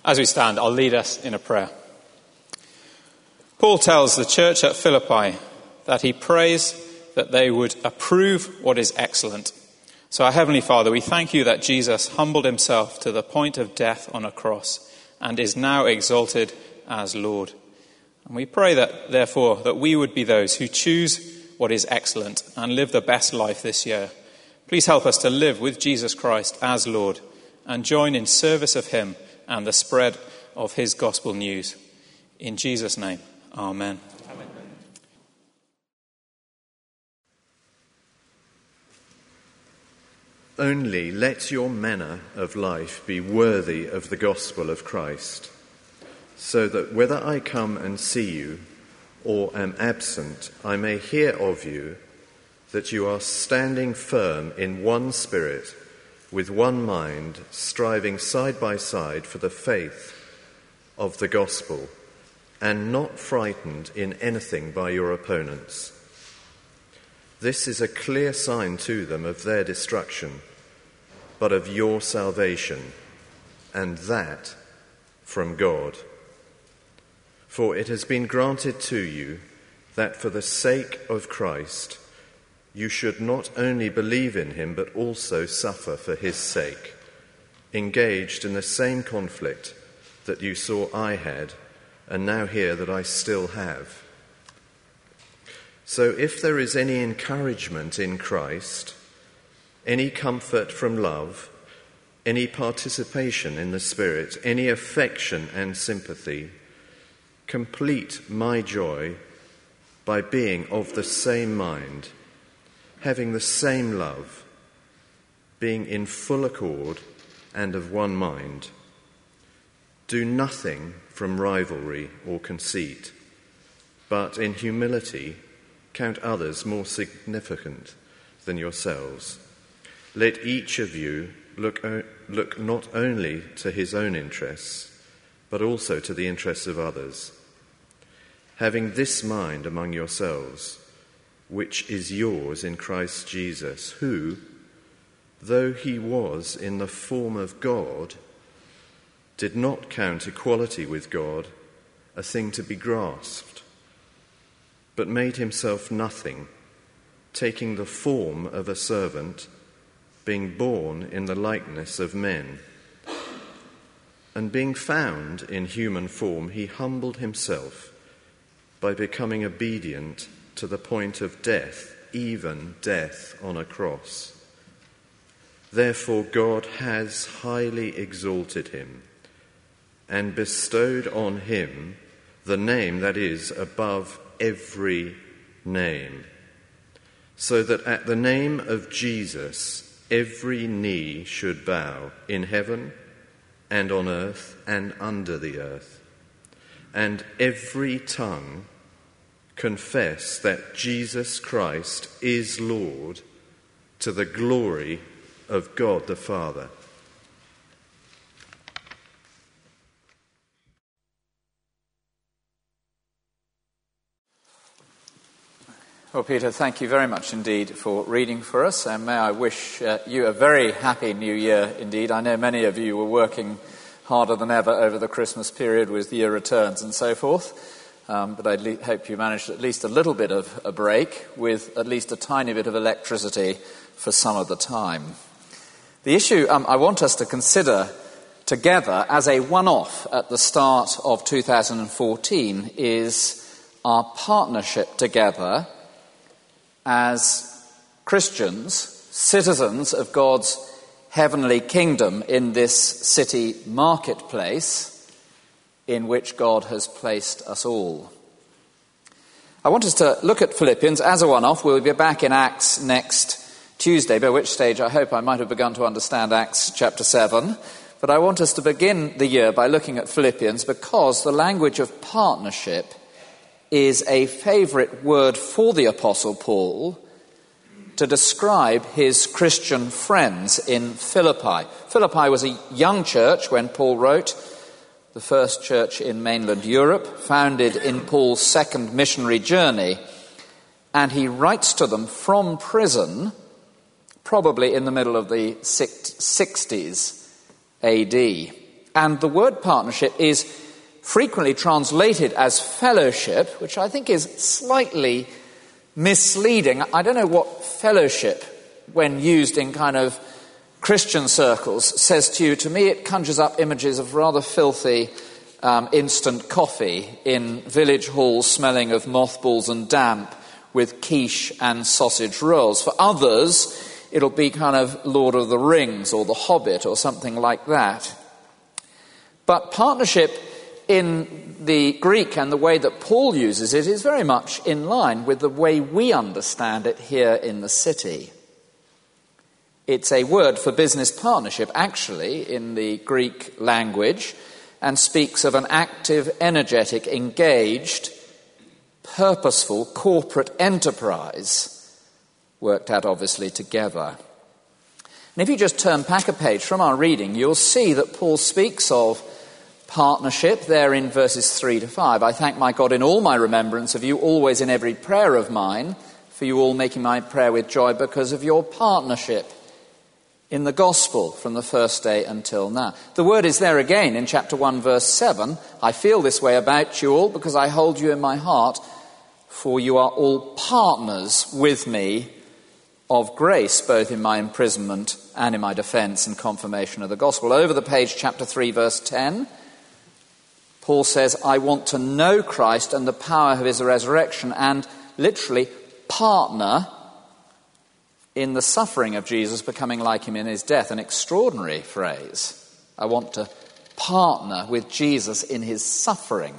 As we stand, I'll lead us in a prayer. Paul tells the church at Philippi that he prays that they would approve what is excellent. So our Heavenly Father, we thank you that Jesus humbled himself to the point of death on a cross and is now exalted as Lord. And we pray that, therefore, that we would be those who choose what is excellent and live the best life this year. Please help us to live with Jesus Christ as Lord and join in service of him and the spread of his gospel news. In Jesus' name, amen. Amen. Only let your manner of life be worthy of the gospel of Christ, so that whether I come and see you or am absent, I may hear of you that you are standing firm in one spirit, with one mind, striving side by side for the faith of the gospel, and not frightened in anything by your opponents. This is a clear sign to them of their destruction, but of your salvation, and that from God. For it has been granted to you that for the sake of Christ you should not only believe in him, but also suffer for his sake, engaged in the same conflict that you saw I had, and now hear that I still have. So if there is any encouragement in Christ, any comfort from love, any participation in the Spirit, any affection and sympathy, complete my joy by being of the same mind, having the same love, being in full accord and of one mind. Do nothing from rivalry or conceit, but in humility count others more significant than yourselves. Let each of you look not only to his own interests, but also to the interests of others. Having this mind among yourselves, which is yours in Christ Jesus, who, though he was in the form of God, did not count equality with God a thing to be grasped, but made himself nothing, taking the form of a servant, being born in the likeness of men. And being found in human form, he humbled himself by becoming obedient to the point of death, even death on a cross. Therefore God has highly exalted him and bestowed on him the name that is above every name, so that at the name of Jesus every knee should bow in heaven and on earth and under the earth, and every tongue confess that Jesus Christ is Lord, to the glory of God the Father. Well, Peter, thank you very much indeed for reading for us, and may I wish you a very happy New Year indeed. I know many of you were working harder than ever over the Christmas period with year returns and so forth. But I hope you managed at least a little bit of a break with at least a tiny bit of electricity for some of the time. The issue I want us to consider together as a one-off at the start of 2014 is our partnership together as Christians, citizens of God's heavenly kingdom in this city marketplace in which God has placed us all. I want us to look at Philippians as a one-off. We'll be back in Acts next Tuesday, by which stage I hope I might have begun to understand Acts chapter 7. But I want us to begin the year by looking at Philippians because the language of partnership is a favourite word for the Apostle Paul to describe his Christian friends in Philippi. Philippi was a young church when Paul wrote, the first church in mainland Europe, founded in Paul's second missionary journey, and he writes to them from prison, probably in the middle of the 60s AD. And the word partnership is frequently translated as fellowship, which I think is slightly misleading. I don't know what fellowship, when used in kind of Christian circles, says to you. To me, it conjures up images of rather filthy instant coffee in village halls smelling of mothballs and damp with quiche and sausage rolls. For others, it'll be kind of Lord of the Rings or The Hobbit or something like that. But partnership in the Greek and the way that Paul uses it is very much in line with the way we understand it here in the city. It's a word for business partnership, actually, in the Greek language, and speaks of an active, energetic, engaged, purposeful corporate enterprise worked out, obviously, together. And if you just turn back a page from our reading, you'll see that Paul speaks of partnership there in verses 3 to 5. I thank my God in all my remembrance of you, always in every prayer of mine, for you all making my prayer with joy because of your partnership in the gospel from the first day until now. The word is there again in chapter 1, verse 7. I feel this way about you all because I hold you in my heart, for you are all partners with me of grace, both in my imprisonment and in my defense and confirmation of the gospel. Over the page, chapter 3, verse 10, Paul says, I want to know Christ and the power of his resurrection and literally partner in the suffering of Jesus, becoming like him in his death. An extraordinary phrase. I want to partner with Jesus in his suffering.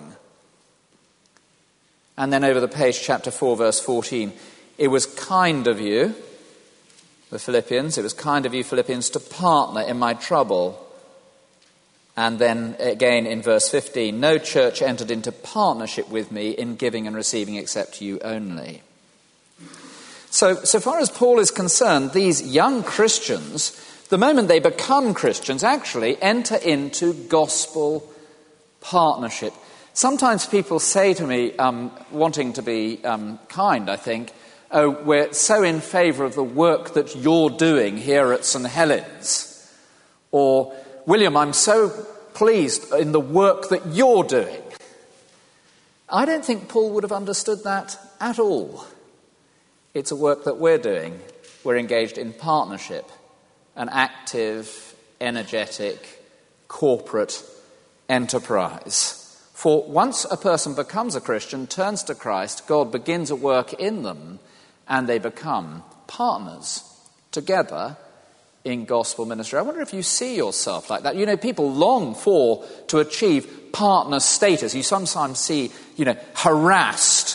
And then over the page, chapter 4, verse 14, it was kind of you, the Philippians, it was kind of you, Philippians, to partner in my trouble. And then again in verse 15, no church entered into partnership with me in giving and receiving except you only. So far as Paul is concerned, these young Christians, the moment they become Christians, actually enter into gospel partnership. Sometimes people say to me, wanting to be kind, I think, oh, we're so in favour of the work that you're doing here at St. Helens. Or, William, I'm so pleased in the work that you're doing. I don't think Paul would have understood that at all. It's a work that we're doing. We're engaged in partnership, an active, energetic, corporate enterprise. For once a person becomes a Christian, turns to Christ, God begins a work in them, and they become partners together in gospel ministry. I wonder if you see yourself like that. You know, people long to achieve partner status. You sometimes see, harassed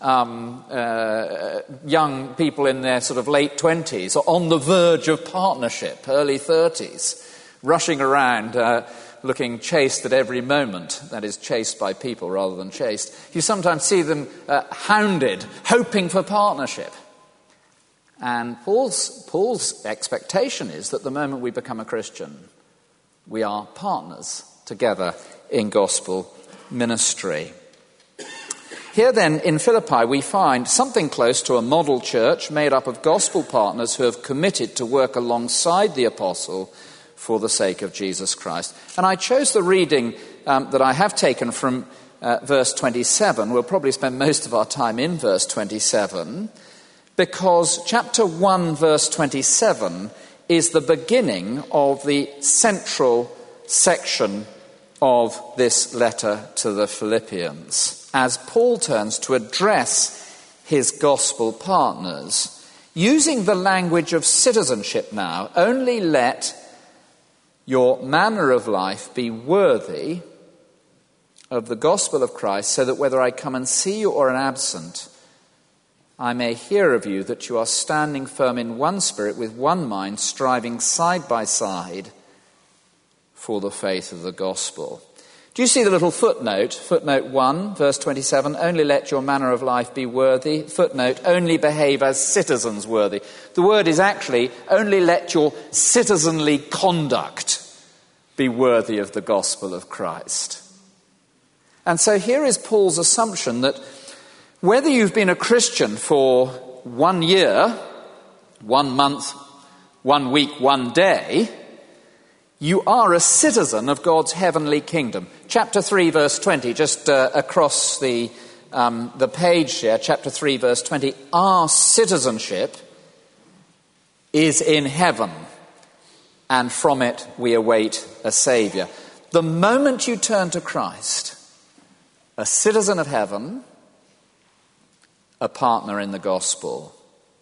young people in their sort of late 20s or on the verge of partnership, early 30s, rushing around looking chased at every moment. That is, chased by people rather than chased. You sometimes see them hounded, hoping for partnership. And Paul's expectation is that the moment we become a Christian, we are partners together in gospel ministry. Here then, in Philippi, we find something close to a model church made up of gospel partners who have committed to work alongside the apostle for the sake of Jesus Christ. And I chose the reading that I have taken from verse 27. We'll probably spend most of our time in verse 27, because chapter 1, verse 27 is the beginning of the central section of this letter to the Philippians, as Paul turns to address his gospel partners, using the language of citizenship now. Only let your manner of life be worthy of the gospel of Christ, so that whether I come and see you or am absent, I may hear of you that you are standing firm in one spirit with one mind, striving side by side for the faith of the gospel. Do you see the little footnote? Footnote 1, verse 27, only let your manner of life be worthy. Footnote, only behave as citizens worthy. The word is actually, only let your citizenly conduct be worthy of the gospel of Christ. And so here is Paul's assumption that whether you've been a Christian for 1 year, 1 month, 1 week, 1 day, You are a citizen of God's heavenly kingdom. Chapter 3, verse 20, just across the page here, chapter 3, verse 20, our citizenship is in heaven, and from it we await a Saviour. The moment you turn to Christ, a citizen of heaven, a partner in the gospel.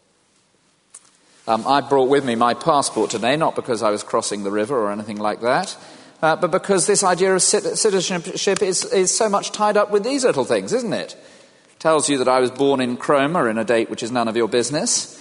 I brought with me my passport today, not because I was crossing the river or anything like that, but because this idea of citizenship is so much tied up with these little things, isn't it? Tells you that I was born in Cromer in a date which is none of your business,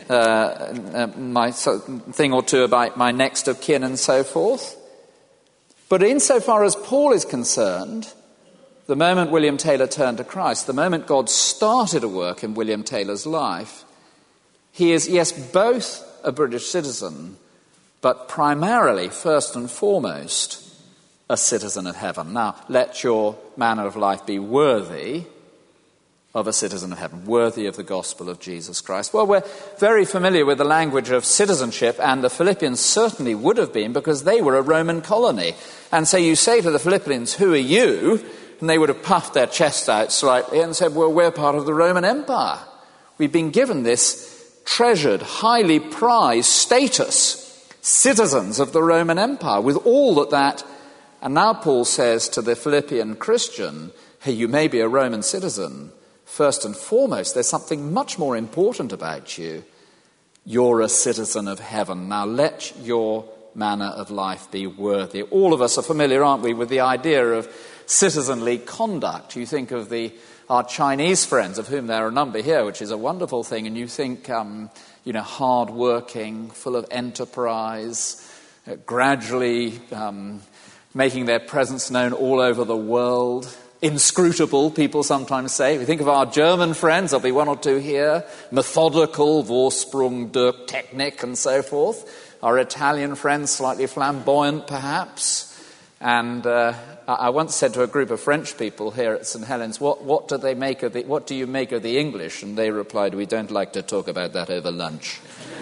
my thing or two about my next of kin and so forth. But insofar as Paul is concerned, the moment William Taylor turned to Christ, the moment God started a work in William Taylor's life, he is, yes, both a British citizen, but primarily, first and foremost, a citizen of heaven. Now, let your manner of life be worthy of a citizen of heaven, worthy of the gospel of Jesus Christ. Well, we're very familiar with the language of citizenship, and the Philippians certainly would have been, because they were a Roman colony. And so you say to the Philippians, "Who are you?" And they would have puffed their chests out slightly and said, "Well, we're part of the Roman Empire. We've been given this treasured, highly prized status, citizens of the Roman Empire, with all that." And now Paul says to the Philippian Christian, "Hey, you may be a Roman citizen. First and foremost, there's something much more important about you. You're a citizen of heaven. Now let your manner of life be worthy." All of us are familiar, aren't we, with the idea of citizenly conduct. You think of our Chinese friends, of whom there are a number here, which is a wonderful thing, and you think, hard-working, full of enterprise, gradually making their presence known all over the world. Inscrutable, people sometimes say. We think of our German friends, there'll be one or two here, methodical, Vorsprung, durch Technik, and so forth. Our Italian friends, slightly flamboyant, perhaps. And I once said to a group of French people here at St. Helens, what do you make of the English? And they replied, "We don't like to talk about that over lunch."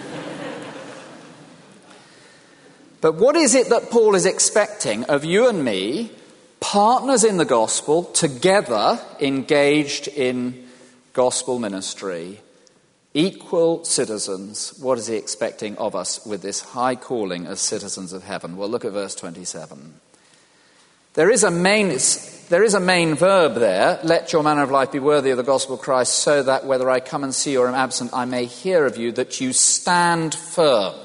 But what is it that Paul is expecting of you and me, partners in the gospel, together engaged in gospel ministry, equal citizens? What is he expecting of us with this high calling as citizens of heaven? Well, look at verse 27. There is a main verb there. Let your manner of life be worthy of the gospel of Christ, so that whether I come and see you or am absent, I may hear of you, that you stand firm.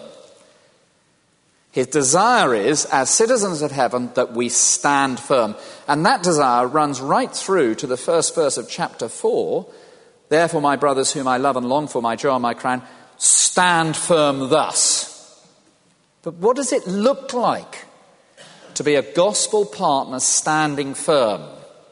His desire is, as citizens of heaven, that we stand firm. And that desire runs right through to the first verse of chapter 4. Therefore, my brothers, whom I love and long for, my joy and my crown, stand firm thus. But what does it look like to be a gospel partner standing firm?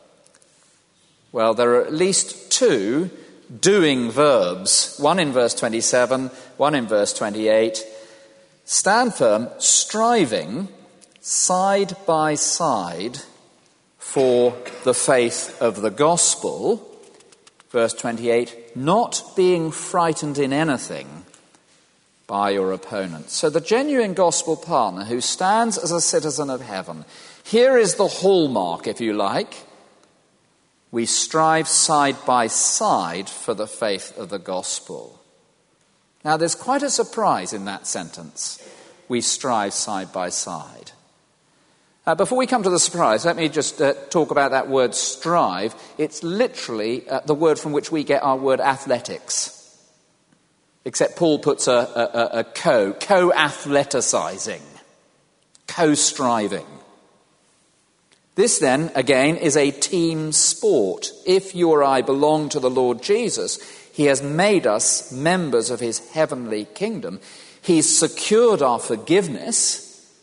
Well, there are at least two doing verbs, one in verse 27, one in verse 28. Stand firm, striving side by side for the faith of the gospel. Verse 28, not being frightened in anything by your opponent. So the genuine gospel partner who stands as a citizen of heaven, here is the hallmark, if you like. We strive side by side for the faith of the gospel. Now, there's quite a surprise in that sentence. We strive side by side. Before we come to the surprise, let me just talk about that word strive. It's literally the word from which we get our word athletics. Except Paul puts a co-athleticizing, co-striving. This then, again, is a team sport. If you or I belong to the Lord Jesus, he has made us members of his heavenly kingdom. He's secured our forgiveness.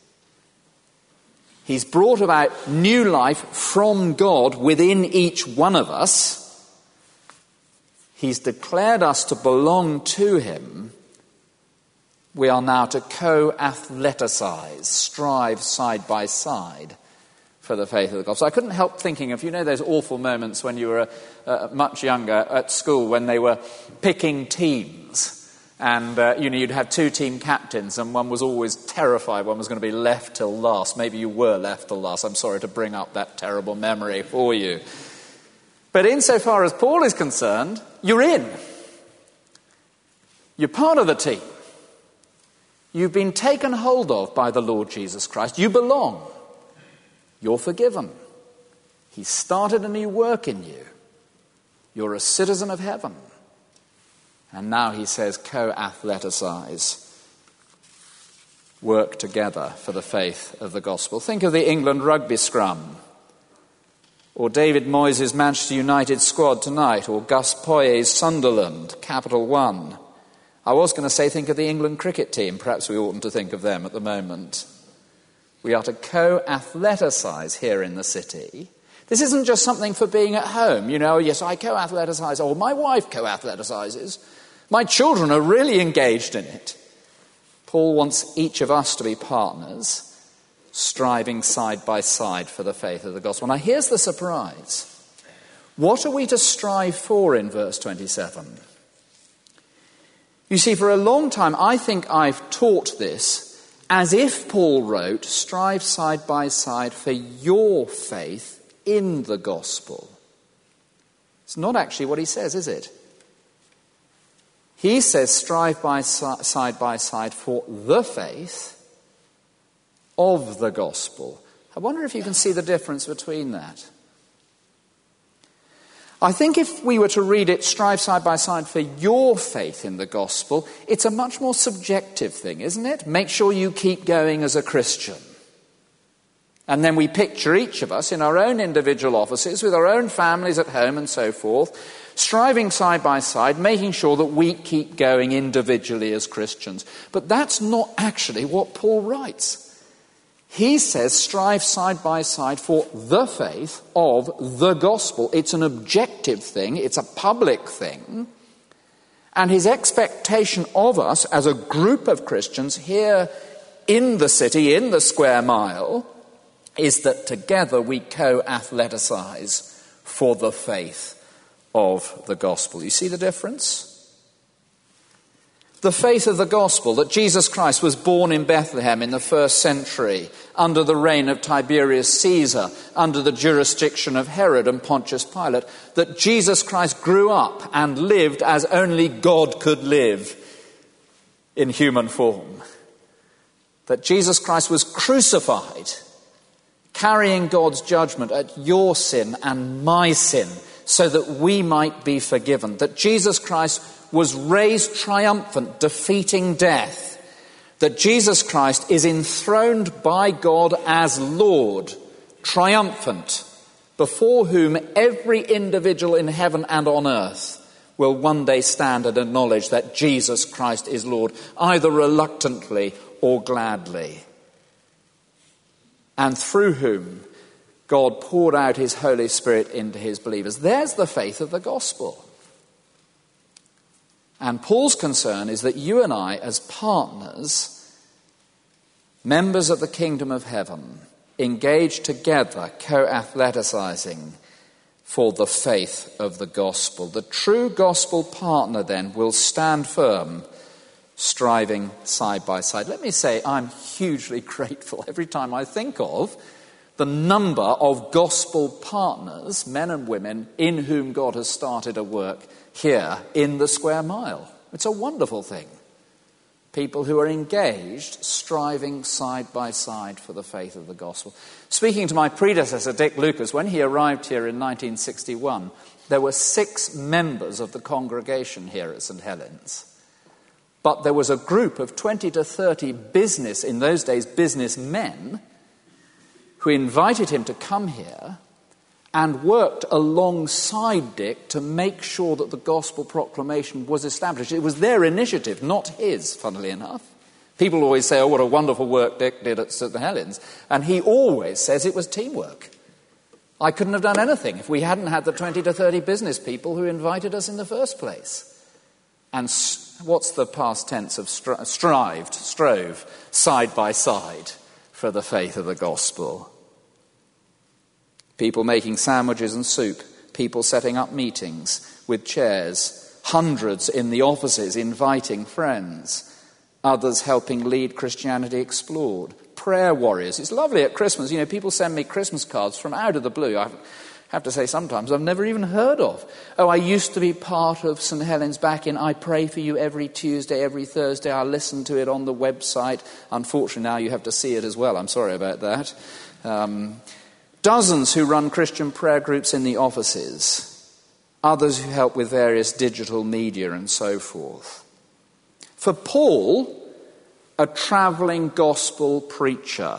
He's brought about new life from God within each one of us. He's declared us to belong to him. We are now to co-athletize, strive side by side for the faith of the gospel. So I couldn't help thinking of, those awful moments when you were much younger at school when they were picking teams. And, you'd have two team captains, and one was always terrified one was going to be left till last. Maybe you were left till last. I'm sorry to bring up that terrible memory for you. But insofar as Paul is concerned, you're in. You're part of the team. You've been taken hold of by the Lord Jesus Christ. You belong. You're forgiven. He started a new work in you. You're a citizen of heaven. And now he says, co-athleticize. Work together for the faith of the gospel. Think of the England rugby scrum, or David Moyes' Manchester United squad tonight, or Gus Poyet's Sunderland, Capital One. I was going to say think of the England cricket team. Perhaps we oughtn't to think of them at the moment. We are to co-athleticize here in the city. This isn't just something for being at home. Yes, I co-athleticize, or my wife co-athleticizes. My children are really engaged in it. Paul wants each of us to be partners, striving side by side for the faith of the gospel. Now, here's the surprise. What are we to strive for in verse 27? You see, for a long time, I think I've taught this as if Paul wrote, strive side by side for your faith in the gospel. It's not actually what he says, is it? He says, strive side by side for the faith of the gospel. I wonder if you can see the difference between that. I think if we were to read it, strive side by side for your faith in the gospel, it's a much more subjective thing, isn't it? Make sure you keep going as a Christian. And then we picture each of us in our own individual offices, with our own families at home and so forth, striving side by side, making sure that we keep going individually as Christians. But that's not actually what Paul writes. He says strive side by side for the faith of the gospel. It's an objective thing. It's a public thing. And his expectation of us as a group of Christians here in the city, in the square mile, is that together we co-athleticize for the faith of the gospel. You see the difference? The faith of the gospel, that Jesus Christ was born in Bethlehem in the 1st century under the reign of Tiberius Caesar, under the jurisdiction of Herod and Pontius Pilate, that Jesus Christ grew up and lived as only God could live in human form, that Jesus Christ was crucified, carrying God's judgment at your sin and my sin, so that we might be forgiven, that Jesus Christ was raised triumphant, defeating death, that Jesus Christ is enthroned by God as Lord, triumphant, before whom every individual in heaven and on earth will one day stand and acknowledge that Jesus Christ is Lord, either reluctantly or gladly, and through whom God poured out his Holy Spirit into his believers. There's the faith of the gospel. And Paul's concern is that you and I, as partners, members of the kingdom of heaven, engage together, co-athleticizing for the faith of the gospel. The true gospel partner, then, will stand firm, striving side by side. Let me say, I'm hugely grateful every time I think of the number of gospel partners, men and women, in whom God has started a work here in the square mile. It's a wonderful thing. People who are engaged, striving side by side for the faith of the gospel. Speaking to my predecessor, Dick Lucas, when he arrived here in 1961, there were 6 members of the congregation here at St. Helens. But there was a group of 20 to 30 in those days, businessmen, who invited him to come here and worked alongside Dick to make sure that the gospel proclamation was established. It was their initiative, not his, funnily enough. People always say, oh, what a wonderful work Dick did at St. Helens. And he always says it was teamwork. I couldn't have done anything if we hadn't had the 20 to 30 business people who invited us in the first place. And what's the past tense of strove, side by side for the faith of the gospel? People making sandwiches and soup, people setting up meetings with chairs, hundreds in the offices inviting friends, others helping lead Christianity Explored, prayer warriors. It's lovely at Christmas. You know, people send me Christmas cards from out of the blue. I have to say sometimes I've never even heard of. Oh, I used to be part of St. Helens back in, I pray for you every Tuesday, every Thursday. I listen to it on the website. Unfortunately, now you have to see it as well. I'm sorry about that. Dozens who run Christian prayer groups in the offices. Others who help with various digital media and so forth. For Paul, a travelling gospel preacher.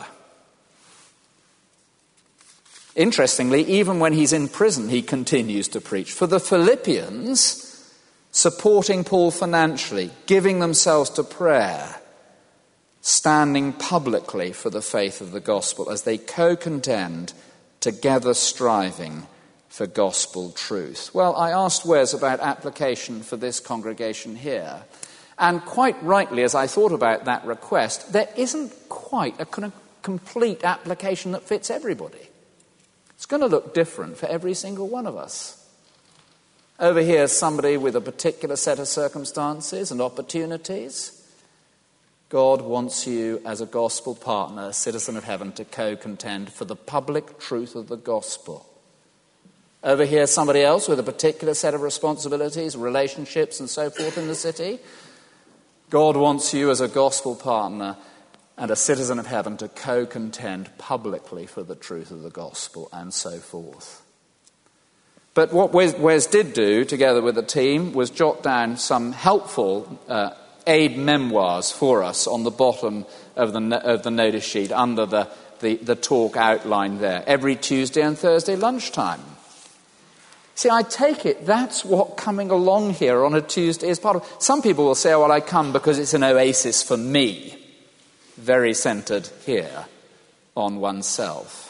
Interestingly, even when he's in prison, he continues to preach. For the Philippians, supporting Paul financially, giving themselves to prayer, standing publicly for the faith of the gospel as they co-contend, together striving for gospel truth. Well, I asked Wes about application for this congregation here. And quite rightly, as I thought about that request, there isn't quite a kind of complete application that fits everybody. It's going to look different for every single one of us. Over here is somebody with a particular set of circumstances and opportunities. God wants you as a gospel partner, citizen of heaven, to co-contend for the public truth of the gospel. Over here is somebody else with a particular set of responsibilities, relationships and so forth in the city. God wants you as a gospel partner and a citizen of heaven to co-contend publicly for the truth of the gospel and so forth. But what Wes did do, together with the team, was jot down some helpful aid memoirs for us on the bottom of the notice sheet under the talk outline there, every Tuesday and Thursday lunchtime. See, I take it that's what coming along here on a Tuesday is part of. Some people will say, oh, well, I come because it's an oasis for me. Very centred here on oneself.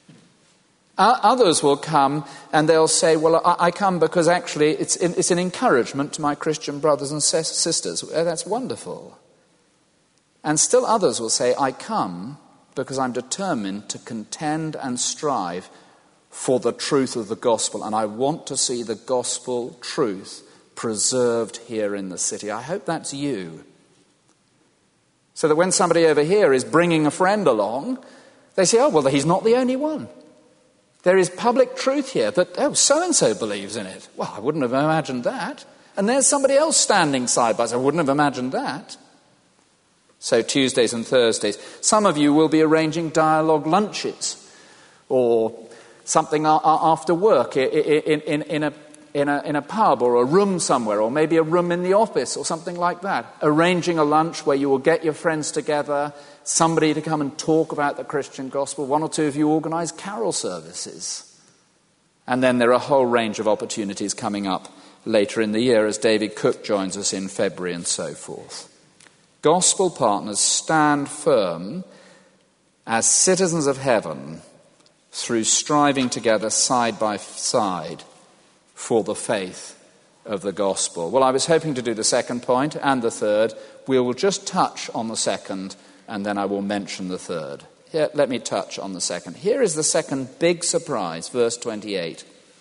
Others will come and they'll say, well, I come because actually it's an encouragement to my Christian brothers and sisters. That's wonderful. And still others will say, I come because I'm determined to contend and strive for the truth of the gospel, and I want to see the gospel truth preserved here in the city. I hope that's you. So that when somebody over here is bringing a friend along, they say, oh, well, he's not the only one. There is public truth here that, oh, so-and-so believes in it. Well, I wouldn't have imagined that. And there's somebody else standing side by side. I wouldn't have imagined that. So Tuesdays and Thursdays. Some of you will be arranging dialogue lunches or something after work in a pub or a room somewhere, or maybe a room in the office or something like that. Arranging a lunch where you will get your friends together, somebody to come and talk about the Christian gospel. One or two of you organise carol services. And then there are a whole range of opportunities coming up later in the year as David Cook joins us in February and so forth. Gospel partners stand firm as citizens of heaven through striving together side by side for the faith of the gospel. Well, I was hoping to do the second point and the third. We will just touch on the second, and then I will mention the third. Here, let me touch on the second. Here is the second big surprise, verse 28.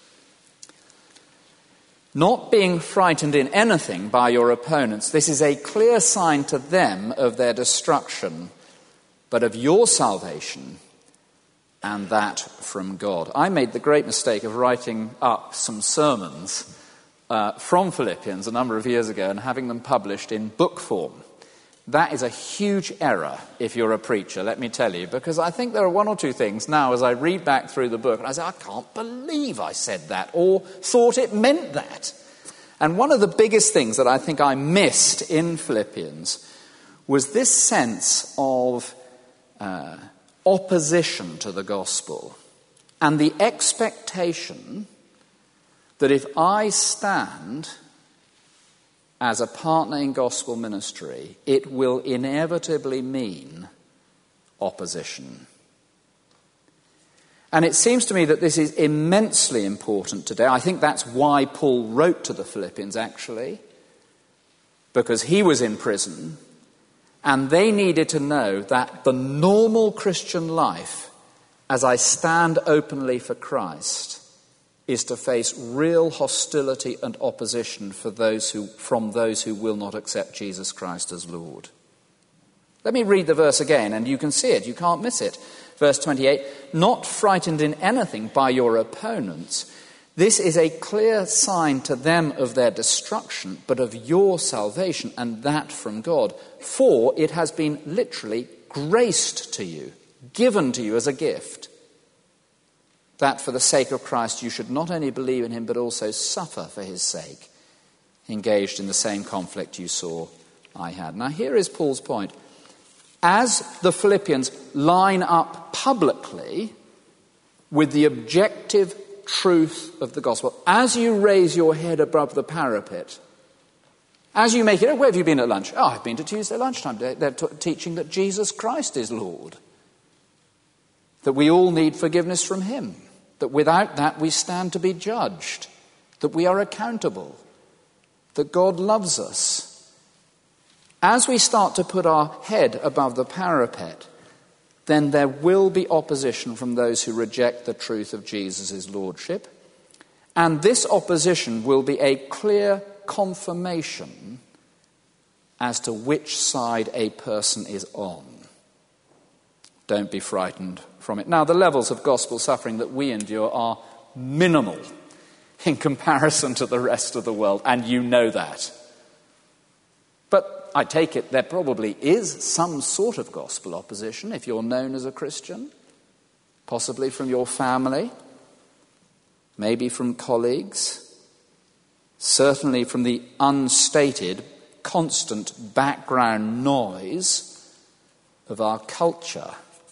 Not being frightened in anything by your opponents, this is a clear sign to them of their destruction, but of your salvation, and that from God. I made the great mistake of writing up some sermons from Philippians a number of years ago and having them published in book form. That is a huge error if you're a preacher, let me tell you, because I think there are one or two things now as I read back through the book and I say, I can't believe I said that or thought it meant that. And one of the biggest things that I think I missed in Philippians was this sense of opposition to the gospel and the expectation that if I stand as a partner in gospel ministry, it will inevitably mean opposition. And it seems to me that this is immensely important today. I think that's why Paul wrote to the Philippians, actually, because he was in prison. And they needed to know that the normal Christian life, as I stand openly for Christ, is to face real hostility and opposition from those who will not accept Jesus Christ as Lord. Let me read the verse again, and you can see it. You can't miss it. Verse 28, not frightened in anything by your opponents. This is a clear sign to them of their destruction, but of your salvation, and that from God. For it has been literally graced to you, given to you as a gift, that for the sake of Christ you should not only believe in him, but also suffer for his sake, engaged in the same conflict you saw I had. Now here is Paul's point. As the Philippians line up publicly with the objective truth of the gospel, as you raise your head above the parapet, as you make it, where have you been at lunch? Oh, I've been to Tuesday lunchtime. They're teaching that Jesus Christ is Lord, that we all need forgiveness from him, that without that we stand to be judged, that we are accountable, that God loves us. As we start to put our head above the parapet, then there will be opposition from those who reject the truth of Jesus' lordship. And this opposition will be a clear confirmation as to which side a person is on. Don't be frightened from it. Now, the levels of gospel suffering that we endure are minimal in comparison to the rest of the world, and you know that. But I take it there probably is some sort of gospel opposition if you're known as a Christian, possibly from your family, maybe from colleagues, certainly from the unstated, constant background noise of our culture.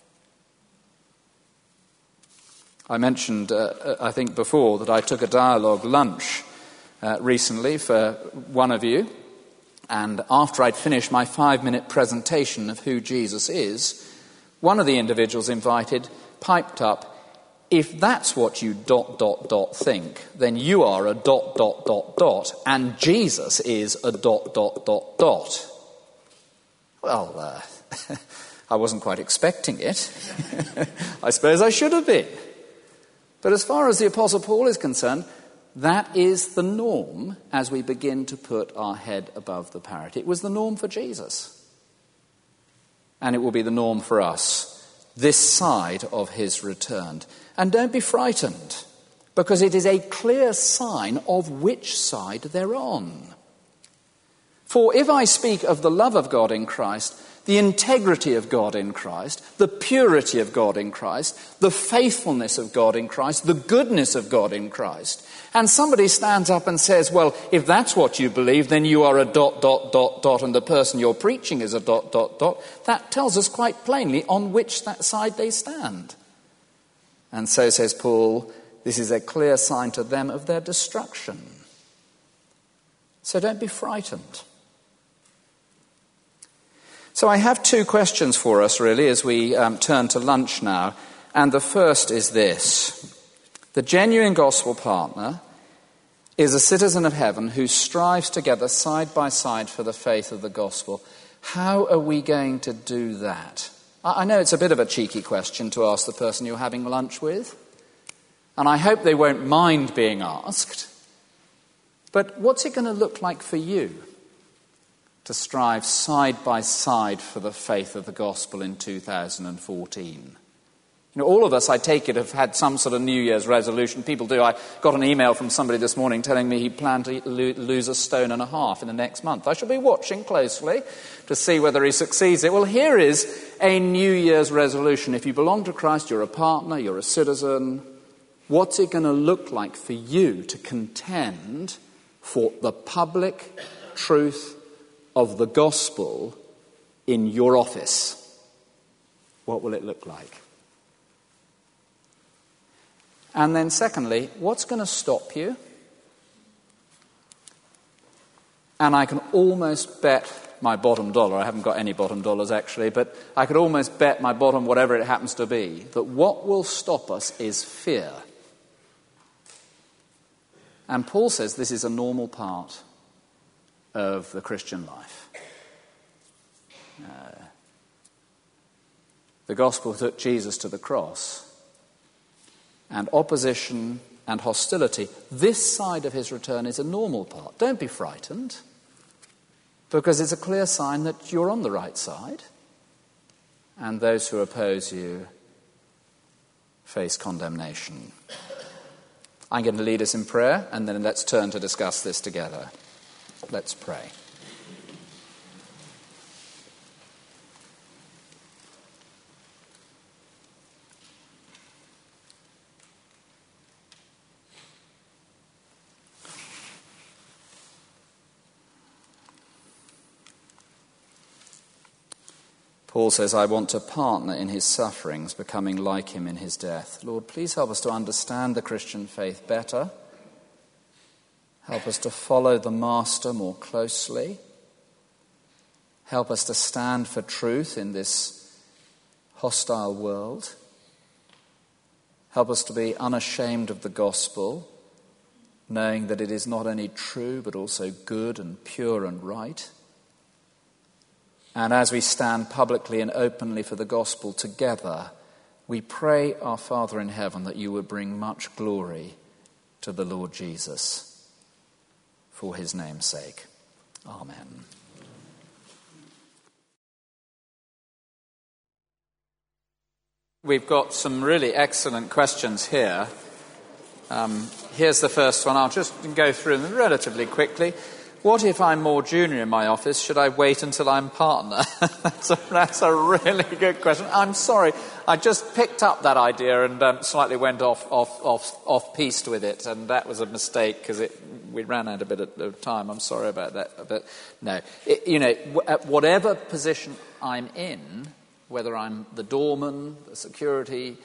I mentioned, I think before, that I took a dialogue lunch recently for one of you. And after I'd finished my 5-minute presentation of who Jesus is, one of the individuals invited piped up, if that's what you ... think, then you are a ... and Jesus is a ... Well, I wasn't quite expecting it. I suppose I should have been. But as far as the Apostle Paul is concerned, that is the norm as we begin to put our head above the parapet. It was the norm for Jesus. And it will be the norm for us, this side of his return. And don't be frightened, because it is a clear sign of which side they're on. For if I speak of the love of God in Christ, the integrity of God in Christ, the purity of God in Christ, the faithfulness of God in Christ, the goodness of God in Christ, and somebody stands up and says, well, if that's what you believe, then you are a ... and the person you're preaching is a ... that tells us quite plainly on which that side they stand. And so, says Paul, this is a clear sign to them of their destruction. So don't be frightened. So I have 2 questions for us, really, as we turn to lunch now. And the first is this. The genuine gospel partner is a citizen of heaven who strives together side by side for the faith of the gospel. How are we going to do that? I know it's a bit of a cheeky question to ask the person you're having lunch with, and I hope they won't mind being asked. But what's it going to look like for you to strive side by side for the faith of the gospel in 2014? You know, all of us, I take it, have had some sort of New Year's resolution. People do. I got an email from somebody this morning telling me he planned to lose 1.5 stone in the next month. I shall be watching closely to see whether he succeeds it. Well, here is a New Year's resolution. If you belong to Christ, you're a partner, you're a citizen. What's it going to look like for you to contend for the public truth of the gospel in your office? What will it look like? And then secondly, what's going to stop you? And I can almost bet my bottom dollar, I haven't got any bottom dollars actually, but I could almost bet my bottom, whatever it happens to be, that what will stop us is fear. And Paul says this is a normal part of the Christian life. The gospel took Jesus to the cross, and opposition and hostility. This side of his return is a normal part. Don't be frightened, because it's a clear sign that you're on the right side, and those who oppose you face condemnation. I'm going to lead us in prayer, and then let's turn to discuss this together. Let's pray. Paul says, I want to partner in his sufferings, becoming like him in his death. Lord, please help us to understand the Christian faith better. Help us to follow the Master more closely. Help us to stand for truth in this hostile world. Help us to be unashamed of the gospel, knowing that it is not only true but also good and pure and right. And as we stand publicly and openly for the gospel together, we pray, our Father in heaven, that you would bring much glory to the Lord Jesus for his name's sake. Amen. We've got some really excellent questions here. Here's the first one. I'll just go through them relatively quickly. What if I'm more junior in my office? Should I wait until I'm partner? That's a really good question. I'm sorry. I just picked up that idea and slightly went off-piste with it, and that was a mistake because we ran out a bit of time. I'm sorry about that. But no. At whatever position I'm in, whether I'm the doorman, the security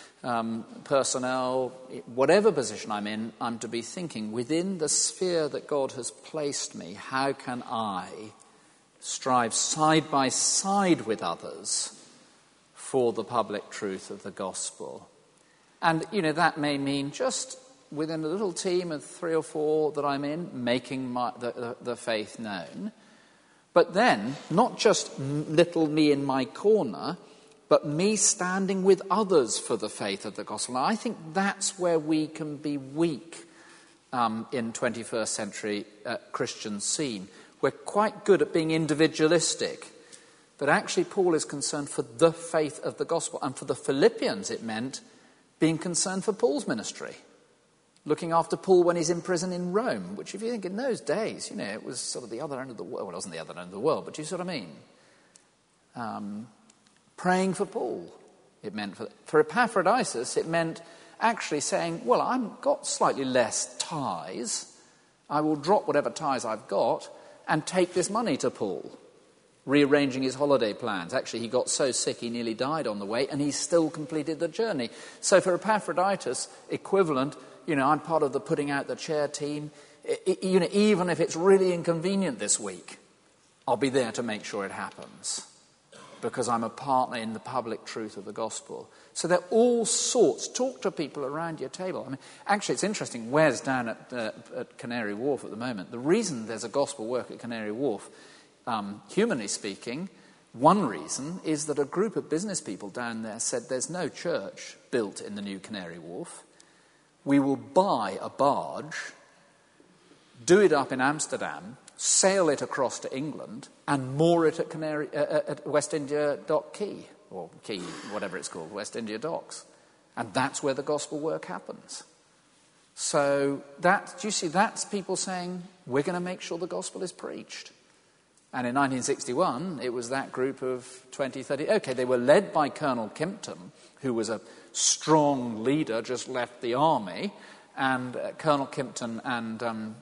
personnel, whatever position I'm in, I'm to be thinking within the sphere that God has placed me, how can I strive side by side with others for the public truth of the gospel? And, that may mean just within a little team of 3 or 4 that I'm in, making the faith known. But then, not just little me in my corner, but me standing with others for the faith of the gospel. Now, I think that's where we can be weak in 21st century Christian scene. We're quite good at being individualistic, but actually Paul is concerned for the faith of the gospel. And for the Philippians, it meant being concerned for Paul's ministry, looking after Paul when he's in prison in Rome, which if you think in those days, it was sort of the other end of the world. Well, it wasn't the other end of the world, but you see what I mean? Praying for Paul, it meant. For Epaphroditus, it meant actually saying, well, I've got slightly less ties. I will drop whatever ties I've got and take this money to Paul, rearranging his holiday plans. Actually, he got so sick he nearly died on the way, and he still completed the journey. So for Epaphroditus, equivalent, I'm part of the putting out the chair team. Even if it's really inconvenient this week, I'll be there to make sure it happens, because I'm a partner in the public truth of the gospel. So there are all sorts. Talk to people around your table. Actually, it's interesting. Wes down at Canary Wharf at the moment, the reason there's a gospel work at Canary Wharf, humanly speaking, one reason is that a group of business people down there said there's no church built in the new Canary Wharf. We will buy a barge, do it up in Amsterdam, sail it across to England, and moor it at West India Dock Quay, or Quay, whatever it's called, West India Docks. And that's where the gospel work happens. So do you see, that's people saying, we're going to make sure the gospel is preached. And in 1961, it was that group of 20, 30... Okay, they were led by Colonel Kimpton, who was a strong leader, just left the army, and Colonel Kimpton and...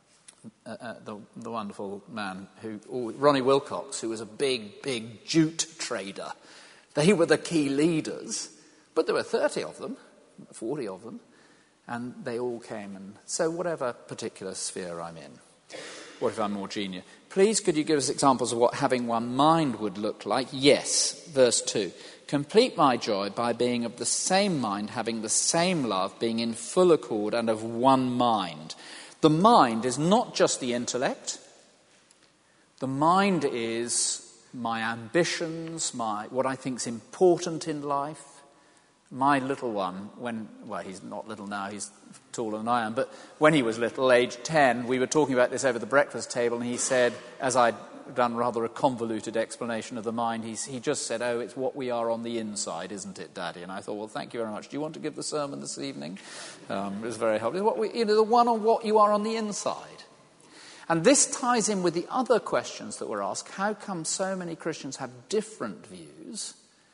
the wonderful man, Ronnie Wilcox, who was a big jute trader. They were the key leaders, but there were 30 of them, 40 of them, and they all came. And so whatever particular sphere I'm in, what if I'm more junior? Please, could you give us examples of what having one mind would look like? Yes, verse 2. Complete my joy by being of the same mind, having the same love, being in full accord and of one mind. The mind is not just the intellect. The mind is my ambitions, what I think is important in life, My little one, he's not little now, he's taller than I am, but when he was little, aged 10, we were talking about this over the breakfast table, and he said, as I'd done rather a convoluted explanation of the mind, he just said, "Oh, it's what we are on the inside, isn't it, Daddy?" And I thought, well, thank you very much. Do you want to give the sermon this evening? It was very helpful. The one on what you are on the inside. And this ties in with the other questions that were asked. How come so many Christians have different views?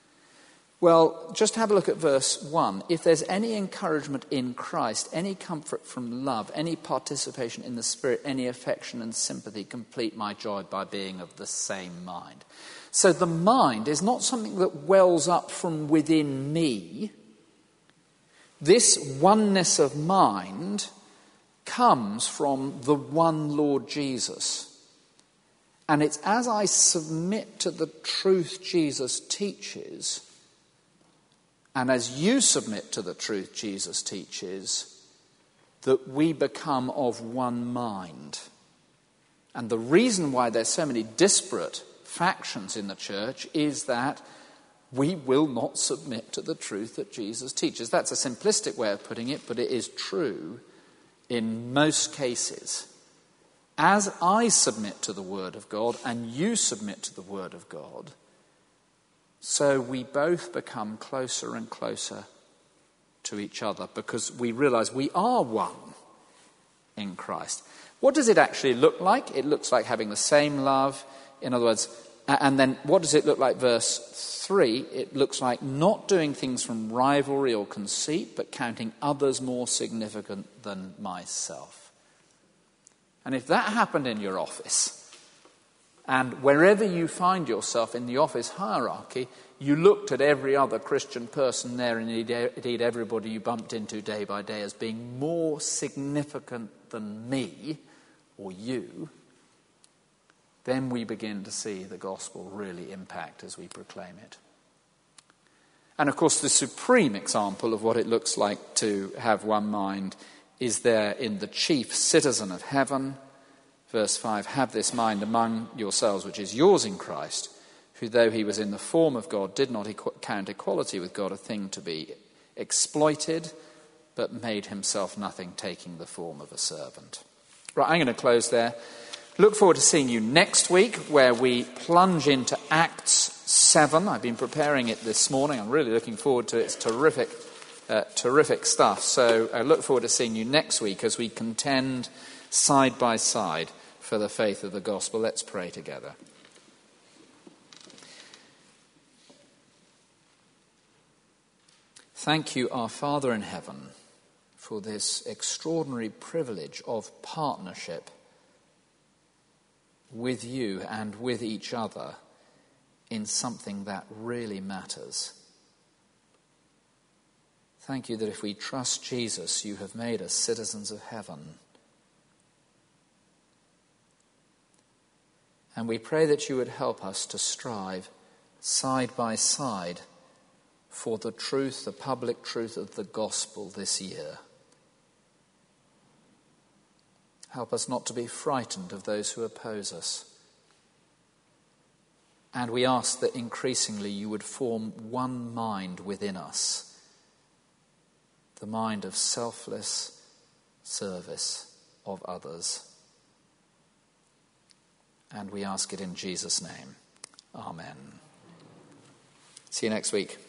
Well, just have a look at verse 1. If there's any encouragement in Christ, any comfort from love, any participation in the Spirit, any affection and sympathy, complete my joy by being of the same mind. So the mind is not something that wells up from within me. This oneness of mind comes from the one Lord Jesus. And it's as I submit to the truth Jesus teaches, and as you submit to the truth Jesus teaches, that we become of one mind. And the reason why there's so many disparate factions in the church is that we will not submit to the truth that Jesus teaches. That's a simplistic way of putting it, but it is true in most cases. As I submit to the Word of God and you submit to the Word of God, so we both become closer and closer to each other because we realize we are one in Christ. What does it actually look like? It looks like having the same love. In other words, and then what does it look like? Verse 3, it looks like not doing things from rivalry or conceit, but counting others more significant than myself. And if that happened in your office, and wherever you find yourself in the office hierarchy, you looked at every other Christian person there, and indeed everybody you bumped into day by day, as being more significant than me or you, then we begin to see the gospel really impact as we proclaim it. And of course, the supreme example of what it looks like to have one mind is there in the chief citizen of heaven. Verse 5, have this mind among yourselves, which is yours in Christ, who though he was in the form of God, did not count equality with God a thing to be exploited, but made himself nothing, taking the form of a servant. Right, I'm going to close there. Look forward to seeing you next week, where we plunge into Acts 7. I've been preparing it this morning. I'm really looking forward to it. It's terrific stuff. So I look forward to seeing you next week as we contend side by side for the faith of the gospel. Let's pray together. Thank you, our Father in heaven, for this extraordinary privilege of partnership with you and with each other in something that really matters. Thank you that if we trust Jesus, you have made us citizens of heaven. And we pray that you would help us to strive side by side for the truth, the public truth of the gospel this year. Help us not to be frightened of those who oppose us. And we ask that increasingly you would form one mind within us, the mind of selfless service of others. And we ask it in Jesus' name. Amen. See you next week.